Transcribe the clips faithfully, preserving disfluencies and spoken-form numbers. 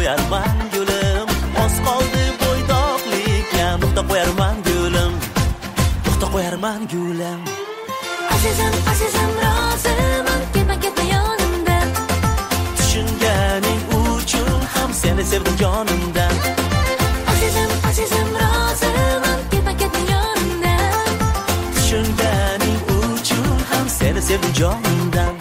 qo'yarman gulim, oz qoldi bo'ydoqlikka, nuqta qo'yarman gulim, nuqta qo'yarman gulim. Azizim, azizim, roziman, ketma, ketma yonimdan. Tushunganing uchun ham seni sevdim jonimdan. Azizim, azizim, roziman, ketma, ketma yonimdan. Tushunganing uchun ham seni sevdim jonimdan.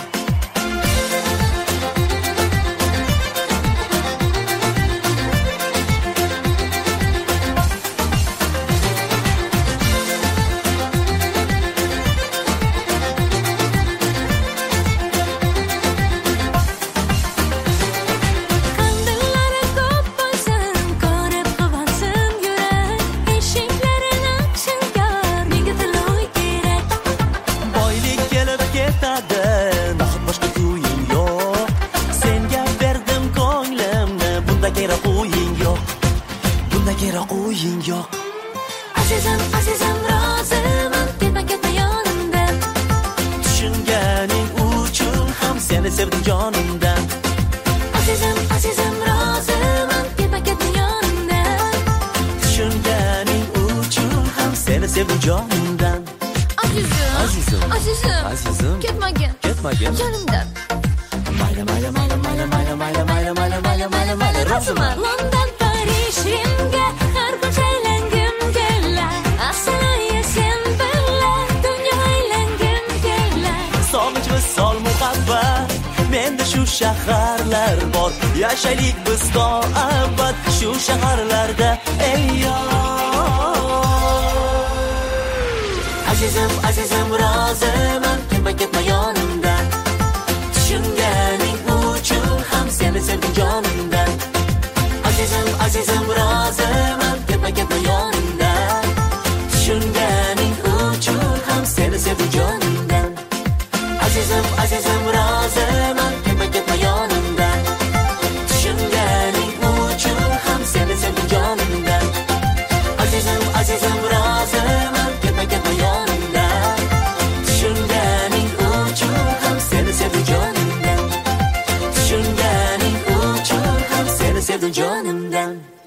Qo'ying yo'q. Azizim, azizim, roziman, ketma, ketma yonimdan. Tushunganing uchun ham seni sevdim jonimdan. Azizim, azizim, roziman, ketma, ketma yonimdan. Tushunganing uchun ham seni sevdim jonimdan. Azizim, azizim, azizim, azizim, ketmagin, ketmagin yonimdan. Mayli, mayli, mayli, mayli, mayli, mayli, mayli, mayli, mayli, mayli, mayli, roziman. London, Parij, Rimga har kun aylangim kelar. Asliya sen bilan dunyo aylangim kelar. Sog'inch va sol muhabbat, menda shu shaharlar bor. Yashaylik biz to abad shu shaharlarda, ey yor. Azizim, azizim, roziman, ketma, ketma yonimdan. Tushunganing uchun ham seni sevdim jonimdan. Azizim, azizim, roziman, ketma, ketma yonimdan. Tushunganing uchun ham seni sevdim jonimdan. Azizim, azizim, roziman, ketma, ketma yonimdan. Tushunganing uchun ham seni sevdim jonimdan. Azizim, azizim, roziman, ketma, ketma yonimdan. Tushunganing uchun ham seni sevdim jonimdan. Tushunganing uchun ham seni sevdim jonimdan.